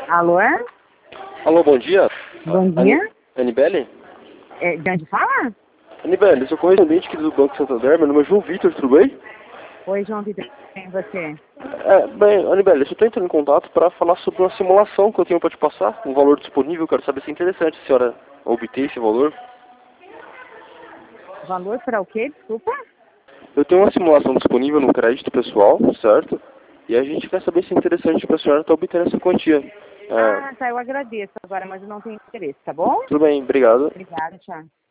Alô? Alô, bom dia. Bom dia. Anibele? De onde fala? Anibele, eu sou correspondente aqui do Banco Santander, meu nome é João Vitor, tudo bem? Oi, João Vitor, quem é você? Bem, Anibele, eu estou entrando em contato para falar sobre uma simulação que eu tenho para te passar, um valor disponível, quero saber se é interessante a senhora obter esse valor. Valor para o quê? Desculpa? Eu tenho uma simulação disponível no crédito pessoal, certo? E a gente quer saber se é interessante para a senhora estar obtendo essa quantia. Ah, tá, eu agradeço agora, mas eu não tenho interesse, tá bom? Tudo bem, obrigado. Obrigada, tchau.